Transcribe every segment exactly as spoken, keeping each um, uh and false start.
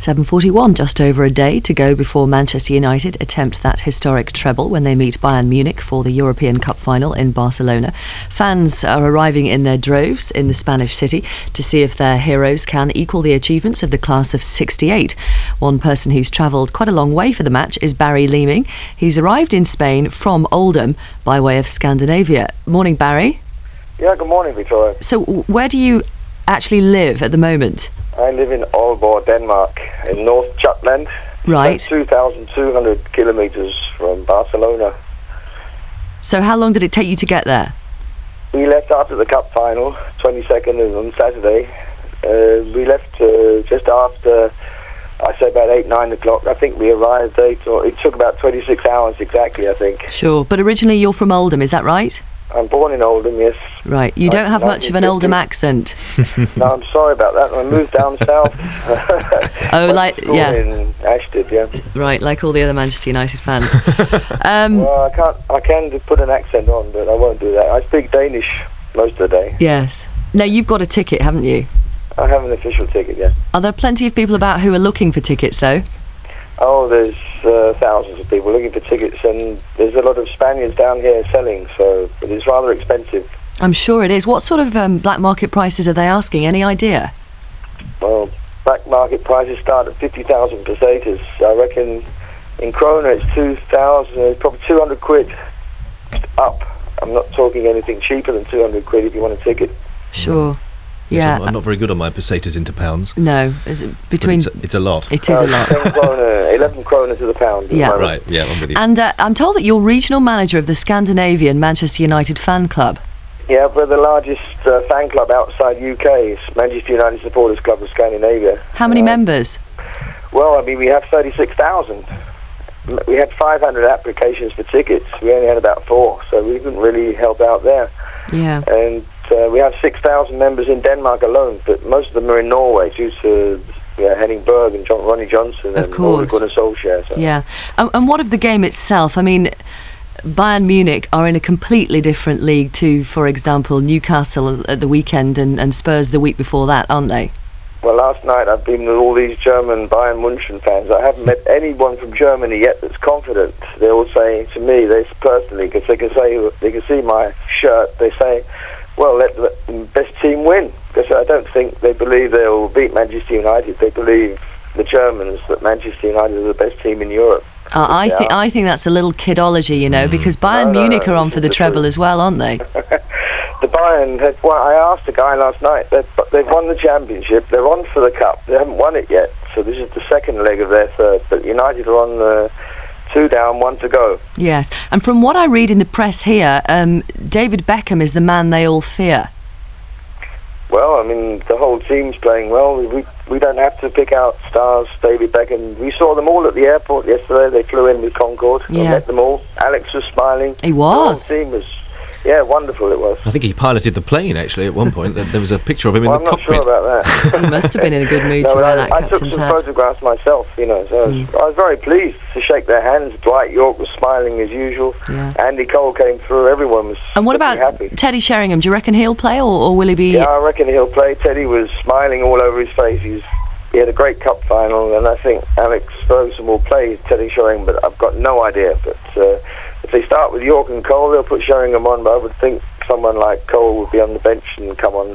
seven forty-one, just over a day to go before Manchester United attempt that historic treble when they meet Bayern Munich for the European Cup final in Barcelona. Fans are arriving in their droves in the Spanish city to see if their heroes can equal the achievements of the class of sixty-eight. One person who's travelled quite a long way for the match is Barry Leeming. He's arrived in Spain from Oldham by way of Scandinavia. Morning, Barry. Yeah, good morning, Victoria. So where do you actually live at the moment? I live in Aalborg, Denmark, in North Jutland. Right. two thousand two hundred kilometres from Barcelona. So how long did it take you to get there? We left after the cup final, twenty-second on Saturday. Uh, we left uh, just after, I say about eight, nine o'clock. I think we arrived eight, or it took about twenty-six hours exactly, I think. Sure, but originally you're from Oldham, is that right? I'm born in Oldham, yes. Right, you don't have much of an Oldham accent. No, I'm sorry about that. I moved down south. Oh, like, yeah. In Ashton, yeah. Right, like all the other Manchester United fans. um, well, I can't. I can put an accent on, but I won't do that. I speak Danish most of the day. Yes. Now, you've got a ticket, haven't you? I have an official ticket, yeah. Are there plenty of people about who are looking for tickets, though? Oh, there's uh, thousands of people looking for tickets, and there's a lot of Spaniards down here selling, so it is rather expensive. I'm sure it is. What sort of um, black market prices are they asking? Any idea? Well, black market prices start at fifty thousand pesetas. I reckon in krona it's two thousand, probably two hundred quid up. I'm not talking anything cheaper than two hundred quid if you want a ticket. Sure. Yes, Yeah. I'm, I'm not very good on my pesetas into pounds. No, is it between... It's a, it's a lot. It is uh, a lot. ten krona, eleven krona to the pound. at Yeah. the moment. Right, yeah, I'm with you. And uh, I'm told that you're regional manager of the Scandinavian Manchester United fan club. Yeah, we're the largest uh, fan club outside U K. It's Manchester United Supporters Club of Scandinavia. How many Uh, members? Well, I mean, we have thirty-six thousand. We had five hundred applications for tickets. We only had about four, so we didn't really help out there. Yeah. And uh, we have six thousand members in Denmark alone, but most of them are in Norway due to yeah, Henning Berg and John, Ronnie Johnson Of and course. Ole Gunnar Solskjaer. So. Yeah. And, and what of the game itself? I mean, Bayern Munich are in a completely different league to, for example, Newcastle at the weekend and, and Spurs the week before that, aren't they? Well, last night I've been with all these German Bayern München fans. I haven't met anyone from Germany yet that's confident. They're all saying to me, they personally, because they can say they can see my shirt, they say, "Well, let the best team win." Because I don't think they believe they'll beat Manchester United. They believe the Germans that Manchester United are the best team in Europe. Uh, I They think are. I think that's a little kidology, you know, because Bayern No, no, Munich no, are on this for is the the treble truth. as well, aren't they? The Bayern had. Well, I asked a guy last night. They've, they've won the championship. They're on for the cup. They haven't won it yet. So this is the second leg of their third. But United are on the two down, one to go. Yes. And from what I read in the press here, um, David Beckham is the man they all fear. Well, I mean, the whole team's playing well. We we don't have to pick out stars. David Beckham. We saw them all at the airport yesterday. They flew in with Concorde. We Yeah. met them all. Alex was smiling. He The was. whole team was. Yeah, wonderful it was. I think he piloted the plane, actually, at one point. There there was a picture of him Well, in I'm the not cockpit. sure about that. He must have been in a good mood No, to but wear I, that I took captain's some hat. photographs myself, you know, so I was, Mm. I was very pleased to shake their hands. Dwight York was smiling as usual. Yeah. Andy Cole came through. Everyone was And what looking about happy. Teddy Sheringham? Do you reckon he'll play, or, or will he be... Yeah, I reckon he'll play. Teddy was smiling all over his face. He's, he had a great cup final, and I think Alex Ferguson will play Teddy Sheringham, but I've got no idea. But uh, if they start with York and Cole, they'll put Sheringham on, but I would think someone like Cole would be on the bench and come on.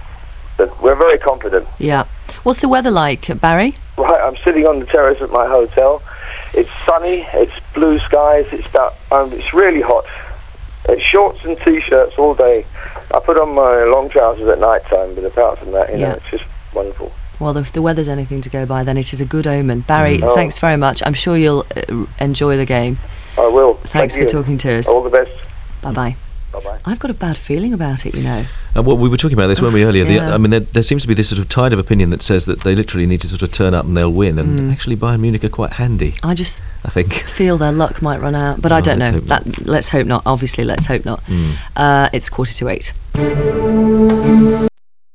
But we're very confident. Yeah. What's the weather like, Barry? Right, I'm sitting on the terrace at my hotel. It's sunny, it's blue skies, it's about, um, it's really hot. It's shorts and t-shirts all day. I put on my long trousers at night time, but apart from that, you Yeah. know, it's just wonderful. Well, if the weather's anything to go by, then it is a good omen. Barry, Oh. thanks very much. I'm sure you'll uh, enjoy the game. I will. Thanks Thank for you. talking to us. All the best. Bye-bye. Bye-bye. I've got a bad feeling about it, you know. Uh, well, we were talking about this, weren't we, earlier? The, Yeah. I mean, there, there seems to be this sort of tide of opinion that says that they literally need to sort of turn up and they'll win. And Mm. actually, Bayern Munich are quite handy, I just I think. feel their luck might run out, but I Oh, don't let's know. hope That, not. let's hope not. Obviously, let's hope not. Mm. Uh, it's quarter to eight.